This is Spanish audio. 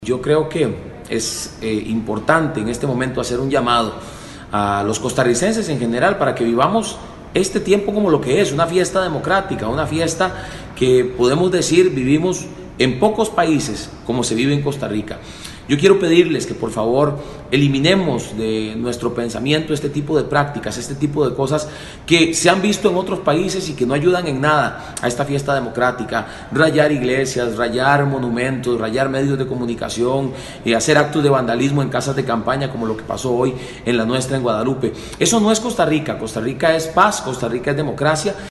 Yo creo que es importante en este momento hacer un llamado a los costarricenses en general para que vivamos este tiempo como lo que es, una fiesta democrática, una fiesta que podemos decir vivimos en pocos países como se vive en Costa Rica. Yo quiero pedirles que por favor eliminemos de nuestro pensamiento este tipo de prácticas, este tipo de cosas que se han visto en otros países y que no ayudan en nada a esta fiesta democrática. Rayar iglesias, rayar monumentos, rayar medios de comunicación, hacer actos de vandalismo en casas de campaña como lo que pasó hoy en la nuestra en Guadalupe. Eso no es Costa Rica. Costa Rica es paz, Costa Rica es democracia.